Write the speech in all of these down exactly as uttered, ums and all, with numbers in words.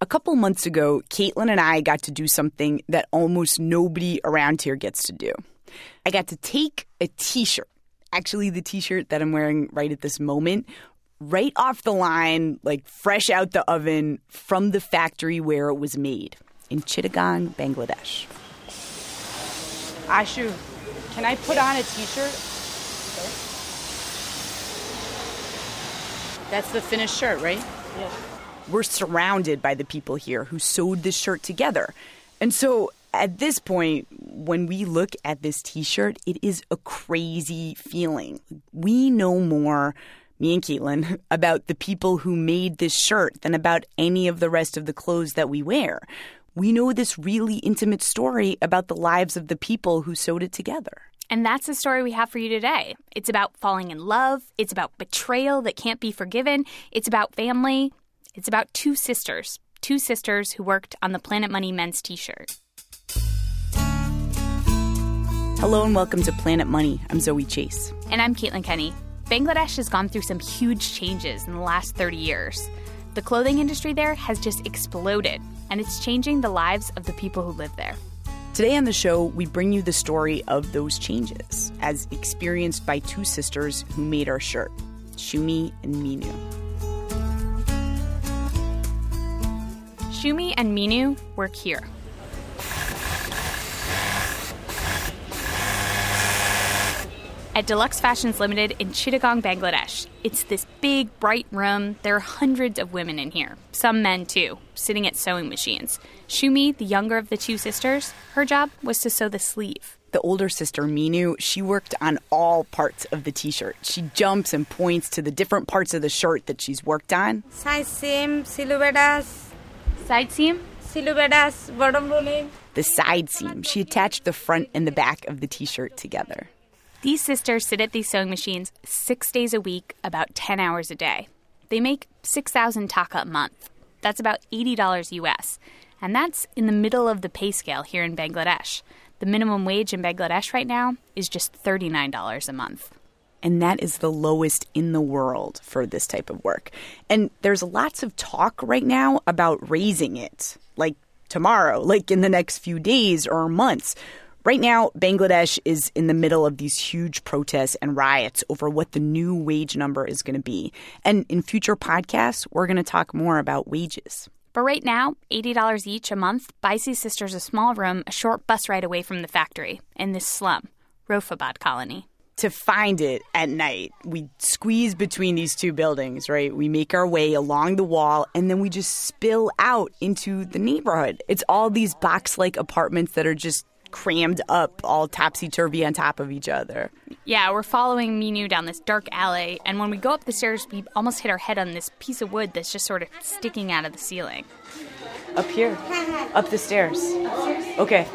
A couple months ago, Caitlin and I got to do something that almost nobody around here gets to do. I got to take a T-shirt, actually the T-shirt that I'm wearing right at this moment, right off the line, like fresh out the oven from the factory where it was made in Chittagong, Bangladesh. Ashu, can I put on a T-shirt? That's the finished shirt, right? Yeah. We're surrounded by the people here who sewed this shirt together. And so at this point, when we look at this T-shirt, it is a crazy feeling. We know more, me and Caitlin, about the people who made this shirt than about any of the rest of the clothes that we wear. We know this really intimate story about the lives of the people who sewed it together. And that's the story we have for you today. It's about falling in love. It's about betrayal that can't be forgiven. It's about family. It's about two sisters, two sisters who worked on the Planet Money men's T-shirt. Hello and welcome to Planet Money. I'm Zoe Chase. And I'm Caitlin Kenny. Bangladesh has gone through some huge changes in the last thirty years. The clothing industry there has just exploded, and it's changing the lives of the people who live there. Today on the show, we bring you the story of those changes, as experienced by two sisters who made our shirt, Shumi and Minu. Shumi and Minu work here. At Deluxe Fashions Limited in Chittagong, Bangladesh. It's this big, bright room. There are hundreds of women in here, some men too, sitting at sewing machines. Shumi, the younger of the two sisters, her job was to sew the sleeve. The older sister, Minu, she worked on all parts of the T-shirt. She jumps and points to the different parts of the shirt that she's worked on. Side seam, siluetas. Side seam? Siluetas, bottom rolling. The side seam. She attached the front and the back of the T-shirt together. These sisters sit at these sewing machines six days a week, about ten hours a day. They make six thousand taka a month. That's about eighty dollars U S. And that's in the middle of the pay scale here in Bangladesh. The minimum wage in Bangladesh right now is just thirty-nine dollars a month. And that is the lowest in the world for this type of work. And there's lots of talk right now about raising it, like tomorrow, like in the next few days or months. Right now, Bangladesh is in the middle of these huge protests and riots over what the new wage number is going to be. And in future podcasts, we're going to talk more about wages. But right now, eighty dollars each a month buys these sisters a small room a short bus ride away from the factory in this slum, Rofabad colony. To find it at night, we squeeze between these two buildings, right? We make our way along the wall, and then we just spill out into the neighborhood. It's all these box-like apartments that are just crammed up, all topsy-turvy on top of each other. Yeah, we're following Minu down this dark alley, and when we go up the stairs, we almost hit our head on this piece of wood that's just sort of sticking out of the ceiling. Up here. Up the stairs. Okay.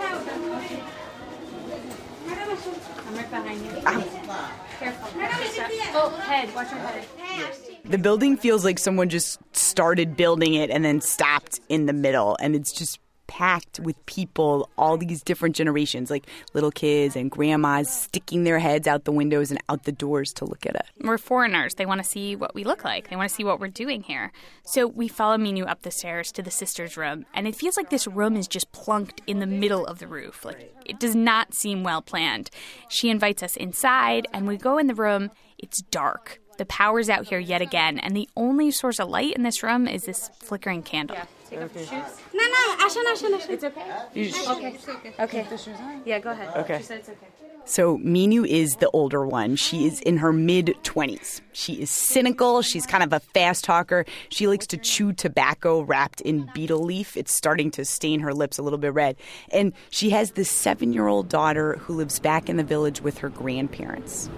I'm right behind you. Ow. Careful. Oh, head. Watch your head. The building feels like someone just started building it and then stopped in the middle, and it's just packed with people, all these different generations, like little kids and grandmas sticking their heads out the windows and out the doors to look at it. We're foreigners. They want to see what we look like. They want to see what we're doing here. So we follow Minu up the stairs to the sisters' room, and it feels like this room is just plunked in the middle of the roof. Like, it does not seem well planned. She invites us inside, and we go in the room. It's dark. The power's out here yet again, and the only source of light in this room is this flickering candle. Yeah. Take off the shoes. No, no, ashen, ashen, ashen. It's okay? You just, Okay. Okay. Okay. Take the shoes on? Yeah, go ahead. Okay. She said it's okay. So Minu is the older one. She is in her mid-twenties. She is cynical. She's kind of a fast talker. She likes to chew tobacco wrapped in betel leaf. It's starting to stain her lips a little bit red. And she has this seven-year-old daughter who lives back in the village with her grandparents.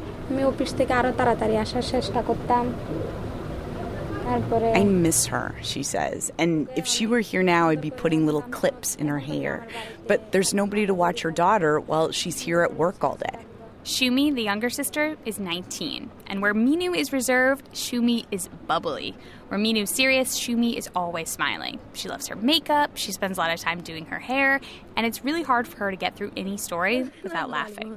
I miss her, she says. And if she were here now, I'd be putting little clips in her hair. But there's nobody to watch her daughter while she's here at work all day. Shumi, the younger sister, is nineteen. And where Minu is reserved, Shumi is bubbly. Where Minu's serious, Shumi is always smiling. She loves her makeup, she spends a lot of time doing her hair, and it's really hard for her to get through any story without laughing.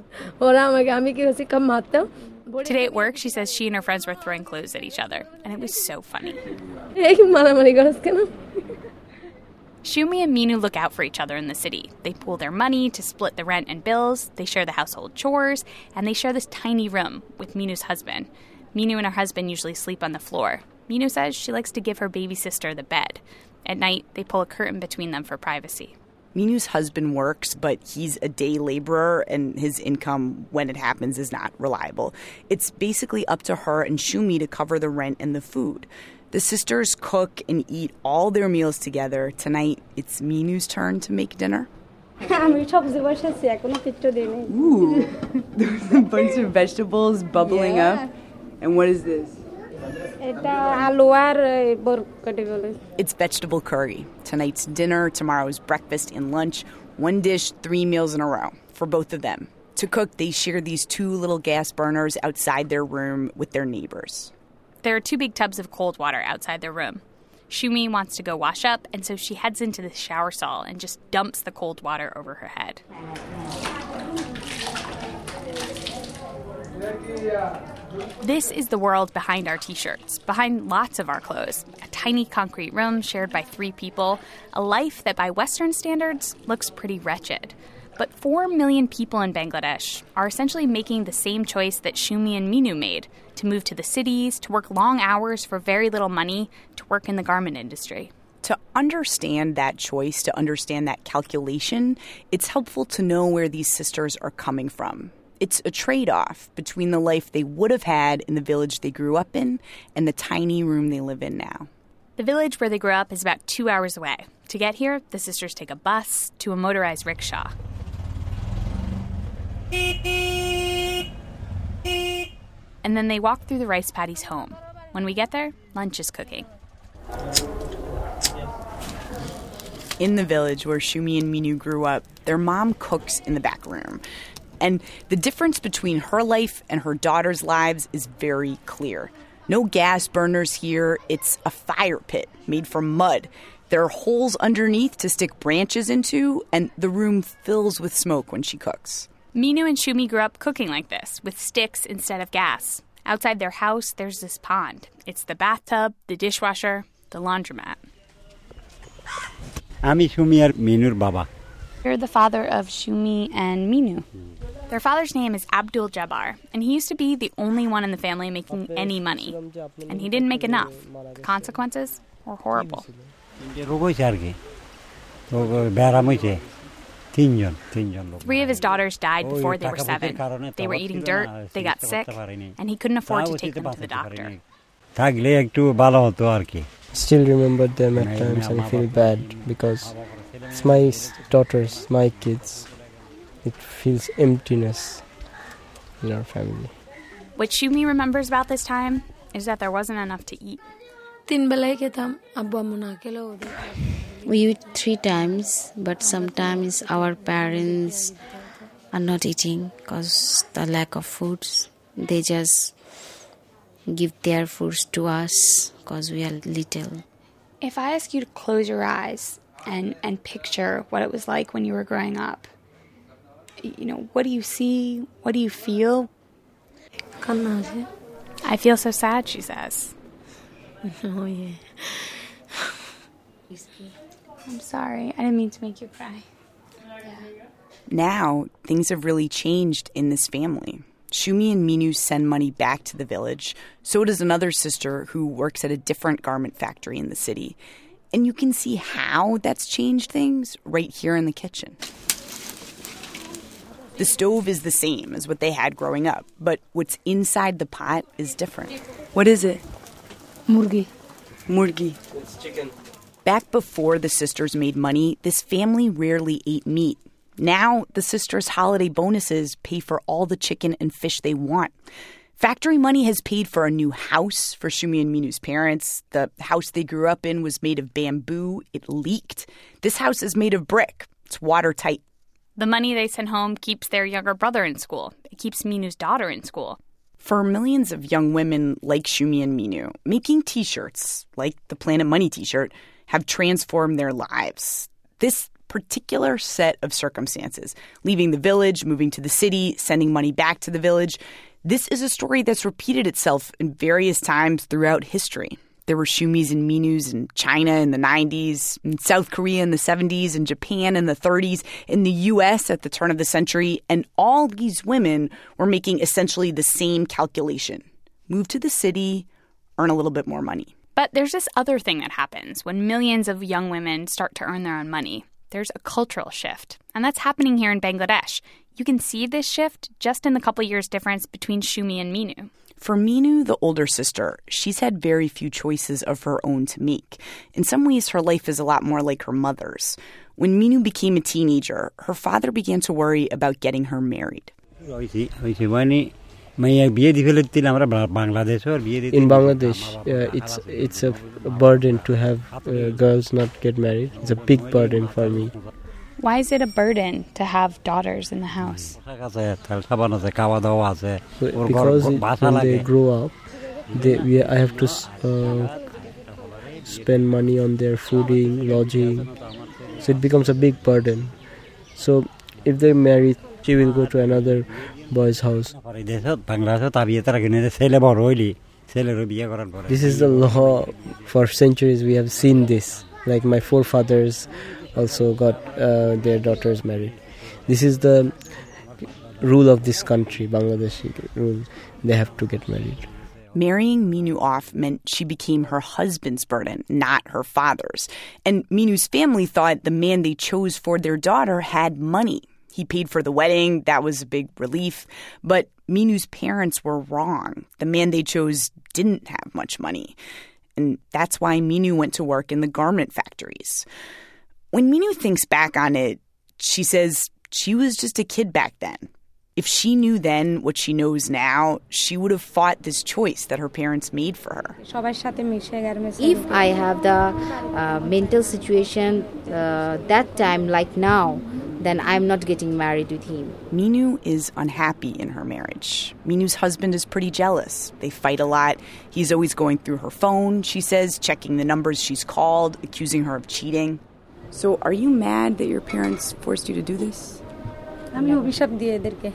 Today at work, she says she and her friends were throwing clothes at each other, and it was so funny. Shumi and Minu look out for each other in the city. They pool their money to split the rent and bills, they share the household chores, and they share this tiny room with Minu's husband. Minu and her husband usually sleep on the floor. Minu says she likes to give her baby sister the bed. At night, they pull a curtain between them for privacy. Minu's husband works, but he's a day laborer, and his income, when it happens, is not reliable. It's basically up to her and Shumi to cover the rent and the food. The sisters cook and eat all their meals together. Tonight, it's Minu's turn to make dinner. Ooh, there's a bunch of vegetables bubbling yeah. up. And what is this? It's vegetable curry. Tonight's dinner, tomorrow's breakfast and lunch. One dish, three meals in a row for both of them. To cook, they share these two little gas burners outside their room with their neighbors. There are two big tubs of cold water outside their room. Shumi wants to go wash up, and so she heads into the shower stall and just dumps the cold water over her head. This is the world behind our t-shirts, behind lots of our clothes. A tiny concrete room shared by three people, a life that by Western standards looks pretty wretched. But four million people in Bangladesh are essentially making the same choice that Shumi and Minu made, to move to the cities, to work long hours for very little money, to work in the garment industry. To understand that choice, to understand that calculation, it's helpful to know where these sisters are coming from. It's a trade-off between the life they would have had in the village they grew up in and the tiny room they live in now. The village where they grew up is about two hours away. To get here, the sisters take a bus to a motorized rickshaw. And then they walk through the rice paddies home. When we get there, lunch is cooking. In the village where Shumi and Minu grew up, their mom cooks in the back room. And the difference between her life and her daughter's lives is very clear. No gas burners here. It's a fire pit made from mud. There are holes underneath to stick branches into, and the room fills with smoke when she cooks. Minu and Shumi grew up cooking like this, with sticks instead of gas. Outside their house, there's this pond. It's the bathtub, the dishwasher, the laundromat. Ami Shumi ar Minur Baba. You're the father of Shumi and Minu. Their father's name is Abdul Jabbar, and he used to be the only one in the family making any money. And he didn't make enough. The consequences were horrible. Three of his daughters died before they were seven. They were eating dirt, they got sick, and he couldn't afford to take them to the doctor. Still remember them at times and feel bad because it's my daughters, my kids. It feels emptiness in our family. What Shumi remembers about this time is that there wasn't enough to eat. We eat three times, but sometimes our parents are not eating because the lack of foods. They just give their foods to us because we are little. If I ask you to close your eyes and, and picture what it was like when you were growing up, you know, what do you see? What do you feel? I feel so sad, she says. Oh, yeah. I'm sorry. I didn't mean to make you cry. Yeah. Now, things have really changed in this family. Shumi and Minu send money back to the village. So does another sister who works at a different garment factory in the city. And you can see how that's changed things right here in the kitchen. The stove is the same as what they had growing up, but what's inside the pot is different. What is it? Murgi. Murgi. It's chicken. Back before the sisters made money, this family rarely ate meat. Now, the sisters' holiday bonuses pay for all the chicken and fish they want. Factory money has paid for a new house for Shumi and Minu's parents. The house they grew up in was made of bamboo. It leaked. This house is made of brick. It's watertight. The money they send home keeps their younger brother in school. It keeps Minu's daughter in school. For millions of young women like Shumi and Minu, making T-shirts, like the Planet Money T-shirt, have transformed their lives. This particular set of circumstances, leaving the village, moving to the city, sending money back to the village, this is a story that's repeated itself in various times throughout history. There were Shumis and Minus in China in the nineties, in South Korea in the seventies, in Japan in the thirties, in the U S at the turn of the century, and all these women were making essentially the same calculation. Move to the city, earn a little bit more money. But there's this other thing that happens when millions of young women start to earn their own money. There's a cultural shift, and that's happening here in Bangladesh. You can see this shift just in the couple years difference between Shumi and Minu. For Minu, the older sister, she's had very few choices of her own to make. In some ways, her life is a lot more like her mother's. When Minu became a teenager, her father began to worry about getting her married. In Bangladesh, uh, it's it's a burden to have uh, girls not get married. It's a big burden for me. Why is it a burden to have daughters in the house? Because it, when they grow up, they, we, I have to uh, spend money on their fooding, lodging. So it becomes a big burden. So if they marry, she will go to another boy's house. This is the law. For centuries we have seen this. Like my forefathers also got uh, their daughters married. This is the rule of this country, Bangladeshi rule. They have to get married. Marrying Minu off meant she became her husband's burden, not her father's. And Minu's family thought the man they chose for their daughter had money. He paid for the wedding. That was a big relief. But Minu's parents were wrong. The man they chose didn't have much money. And that's why Minu went to work in the garment factories. When Minu thinks back on it, she says she was just a kid back then. If she knew then what she knows now, she would have fought this choice that her parents made for her. If I have the uh, mental situation uh, that time, like now, then I'm not getting married with him. Minu is unhappy in her marriage. Minu's husband is pretty jealous. They fight a lot. He's always going through her phone, she says, checking the numbers she's called, accusing her of cheating. So are you mad that your parents forced you to do this? আমি অভিশাপ দিয়ে এদেরকে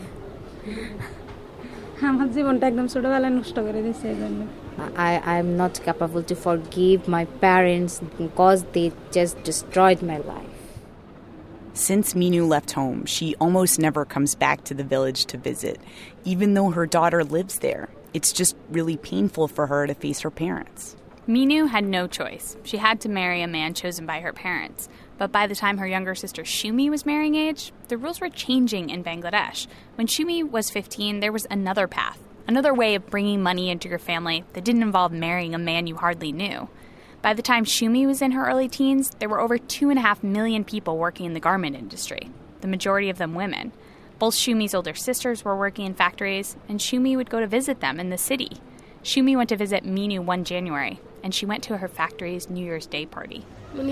আমার জীবনটা একদম ছোটবেলায় নষ্ট করে দিয়েছে এজন্য I I am not capable to forgive my parents because they just destroyed my life. Since Minu left home, she almost never comes back to the village to visit, even though her daughter lives there. It's just really painful for her to face her parents. Minu had no choice. She had to marry a man chosen by her parents. But by the time her younger sister Shumi was marrying age, the rules were changing in Bangladesh. When Shumi was fifteen, there was another path, another way of bringing money into your family that didn't involve marrying a man you hardly knew. By the time Shumi was in her early teens, there were over two and a half million people working in the garment industry, the majority of them women. Both Shumi's older sisters were working in factories, and Shumi would go to visit them in the city. Shumi went to visit Minu one January, and she went to her factory's New Year's Day party.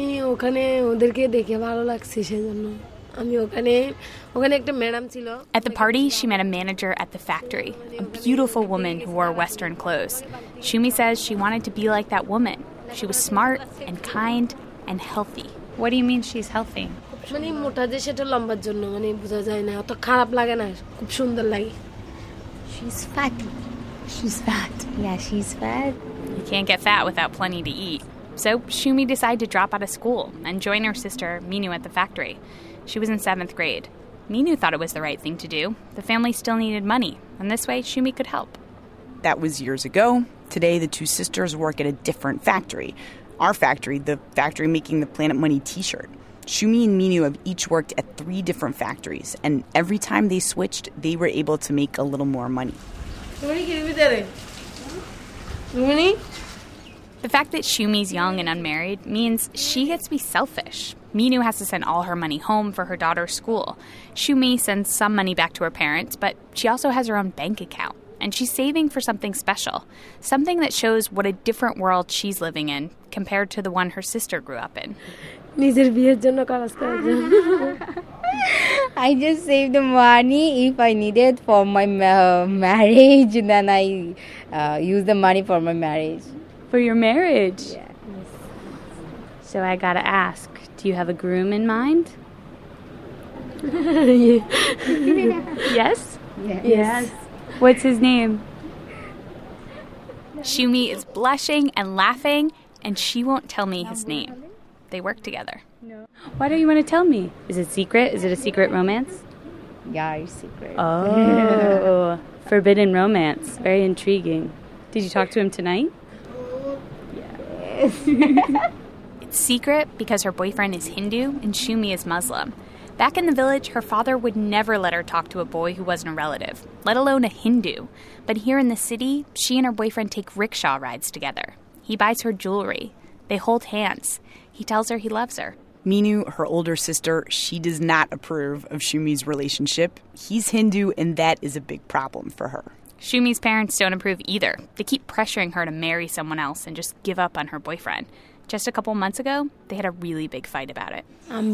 At the party, she met a manager at the factory, a beautiful woman who wore Western clothes. Shumi says she wanted to be like that woman. She was smart and kind and healthy. What do you mean she's healthy? She's fat. She's fat. Yeah, she's fat. You can't get fat without plenty to eat. So Shumi decided to drop out of school and join her sister Minu at the factory. She was in seventh grade. Minu thought it was the right thing to do. The family still needed money, and this way Shumi could help. That was years ago. Today, the two sisters work at a different factory. Our factory, the factory making the Planet Money t-shirt. Shumi and Minu have each worked at three different factories, and every time they switched, they were able to make a little more money. The fact that Shumi's young and unmarried means she gets to be selfish. Minu has to send all her money home for her daughter's school. Shumi sends some money back to her parents, but she also has her own bank account. And she's saving for something special, something that shows what a different world she's living in compared to the one her sister grew up in. I just save the money if I need it for my uh, marriage, then I uh, use the money for my marriage. For your marriage? Yeah. So I gotta ask, do you have a groom in mind? Yes? Yes? Yes. What's his name? Shumi is blushing and laughing, and she won't tell me his name. They work together. Why don't you want to tell me? Is it secret? Is it a secret romance? Yeah, it's secret. Oh, forbidden romance. Very intriguing. Did you talk to him tonight? Yes. It's secret because her boyfriend is Hindu and Shumi is Muslim. Back in the village, her father would never let her talk to a boy who wasn't a relative, let alone a Hindu. But here in the city, she and her boyfriend take rickshaw rides together. He buys her jewelry. They hold hands. He tells her he loves her. Meenu, her older sister, she does not approve of Shumi's relationship. He's Hindu, and that is a big problem for her. Shumi's parents don't approve either. They keep pressuring her to marry someone else and just give up on her boyfriend. Just a couple months ago, they had a really big fight about it.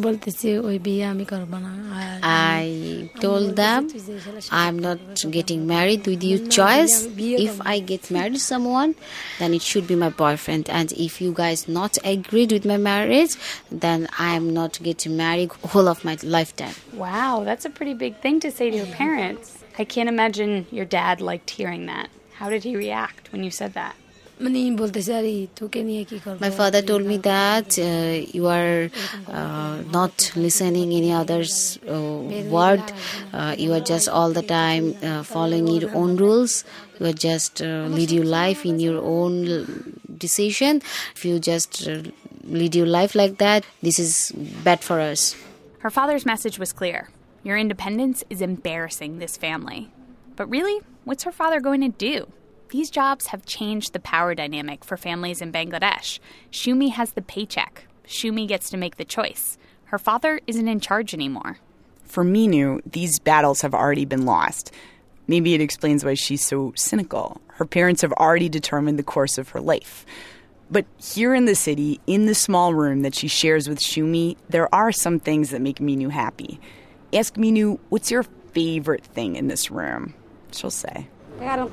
I told them, I'm not getting married with your choice. If I get married to someone, then it should be my boyfriend. And if you guys not agreed with my marriage, then I'm not getting married whole of my lifetime. Wow, that's a pretty big thing to say to your parents. I can't imagine your dad liked hearing that. How did he react when you said that? My father told me that uh, you are uh, not listening any other's uh, word. Uh, you are just all the time uh, following your own rules. You are just uh, lead your life in your own decision. If you just uh, lead your life like that, this is bad for us. Her father's message was clear. Your independence is embarrassing this family. But really, what's her father going to do? These jobs have changed the power dynamic for families in Bangladesh. Shumi has the paycheck. Shumi gets to make the choice. Her father isn't in charge anymore. For Meenu, these battles have already been lost. Maybe it explains why she's so cynical. Her parents have already determined the course of her life. But here in the city, in the small room that she shares with Shumi, there are some things that make Meenu happy. Ask Meenu, what's your favorite thing in this room? She'll say. Uh,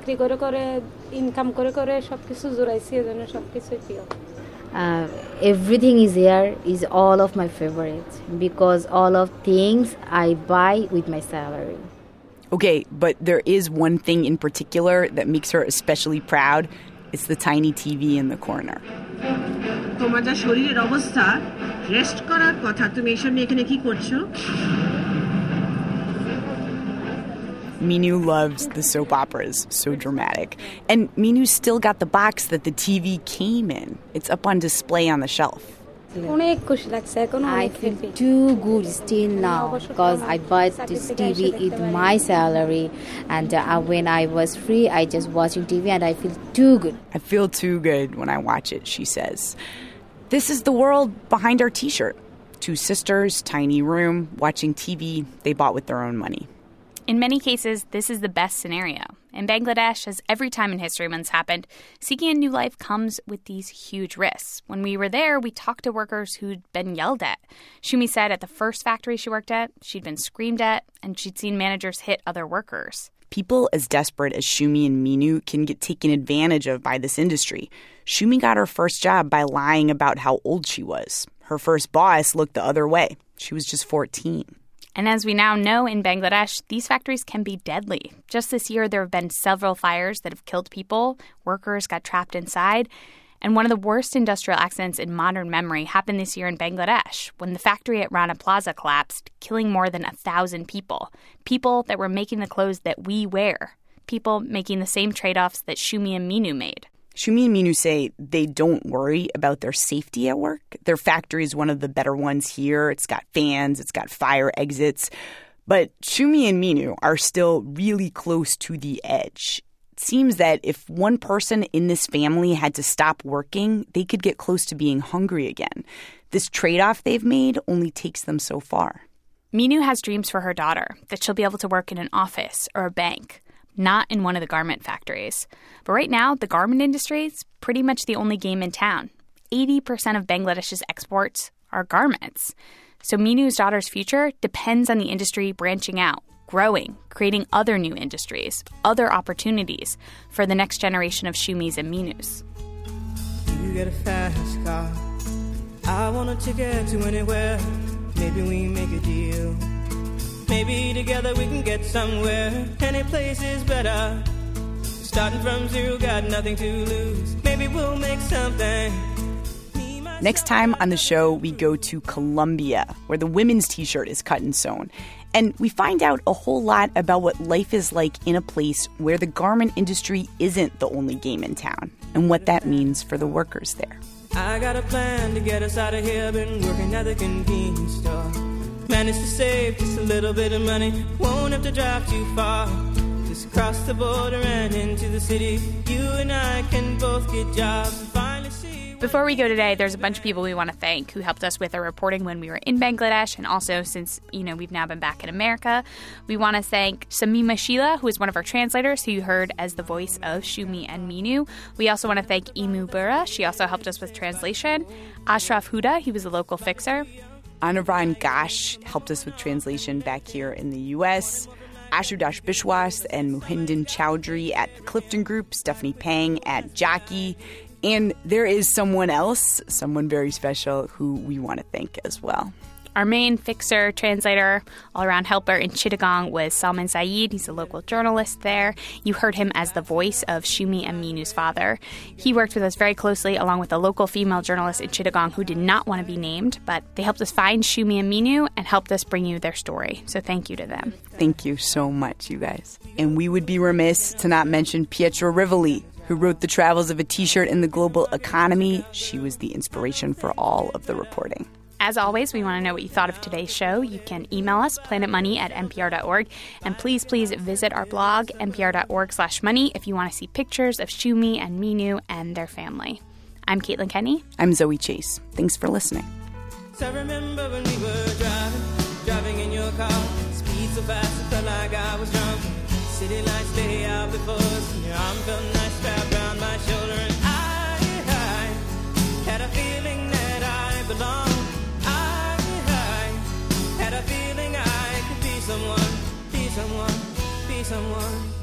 everything is here is all of my favorites because all of things I buy with my salary. Okay, but there is one thing in particular that makes her especially proud. It's the tiny T V in the corner. Meenu loves the soap operas, so dramatic. And Meenu's still got the box that the T V came in. It's up on display on the shelf. I feel too good still now because I bought this T V with my salary, and uh, when I was free, I just watching T V and I feel too good. I feel too good when I watch it, she says. This is the world behind our T-shirt. Two sisters, tiny room, watching T V they bought with their own money. In many cases, this is the best scenario. In Bangladesh, as every time in History Month's happened, seeking a new life comes with these huge risks. When we were there, we talked to workers who'd been yelled at. Shumi said at the first factory she worked at, she'd been screamed at, and she'd seen managers hit other workers. People as desperate as Shumi and Meenu can get taken advantage of by this industry. Shumi got her first job by lying about how old she was. Her first boss looked the other way. She was just fourteen. And as we now know in Bangladesh, these factories can be deadly. Just this year, there have been several fires that have killed people. Workers got trapped inside. And one of the worst industrial accidents in modern memory happened this year in Bangladesh when the factory at Rana Plaza collapsed, killing more than a thousand people. People that were making the clothes that we wear. People making the same trade-offs that Shumi and Meenu made. Shumi and Meenu say they don't worry about their safety at work. Their factory is one of the better ones here. It's got fans. It's got fire exits. But Shumi and Meenu are still really close to the edge. It seems that if one person in this family had to stop working, they could get close to being hungry again. This trade-off they've made only takes them so far. Meenu has dreams for her daughter, that she'll be able to work in an office or a bank. Not in one of the garment factories. But right now, the garment industry is pretty much the only game in town. eighty percent of Bangladesh's exports are garments. So Meenu's daughter's future depends on the industry branching out, growing, creating other new industries, other opportunities for the next generation of Shumis and Meenus. You get a fast car. I want a ticket to anywhere. Maybe we make a deal. Maybe together we can get somewhere. Any place is better. Starting from zero, got nothing to lose. Maybe we'll make something. Next time on the show, we go to Colombia, where the women's T-shirt is cut and sewn. And we find out a whole lot about what life is like in a place where the garment industry isn't the only game in town, and what that means for the workers there. I got a plan to get us out of here. Been working at the convenience store. Managed to save just a little bit of money. Won't have to drive too far. Just cross the border and into the city. You and I can both get jobs and finally see. Before we go today, there's a bunch of people we want to thank who helped us with our reporting when we were in Bangladesh, and also since, you know, we've now been back in America. We want to thank Samima Sheila, who is one of our translators, who you heard as the voice of Shumi and Minu. We also want to thank Imu Bura. She also helped us with translation. Ashraf Huda, he was a local fixer. Anirban Ghosh helped us with translation back here in the U S Ashutosh Bishwas and Muhindin Chowdhury at the Clifton Group, Stephanie Pang at Jockey. And there is someone else, someone very special, who we want to thank as well. Our main fixer, translator, all-around helper in Chittagong was Salman Saeed. He's a local journalist there. You heard him as the voice of Shumi and Minu's father. He worked with us very closely, along with a local female journalist in Chittagong who did not want to be named, but they helped us find Shumi and Minu and helped us bring you their story. So thank you to them. Thank you so much, you guys. And we would be remiss to not mention Pietro Rivoli, who wrote The Travels of a T-shirt in the Global Economy. She was the inspiration for all of the reporting. As always, we want to know what you thought of today's show. You can email us, planetmoney at npr dot org. And please, please visit our blog, npr.org slash money, if you want to see pictures of Shumi and Minu and their family. I'm Caitlin Kenney. I'm Zoe Chase. Thanks for listening. So I remember when we were driving, driving in your car. Speed so fast, it felt like I was drunk. City lights lay out before us, and your arm felt nice wrapped around my shoulder. And I, I had a feeling that I belonged. Had a feeling I could be someone, be someone, be someone.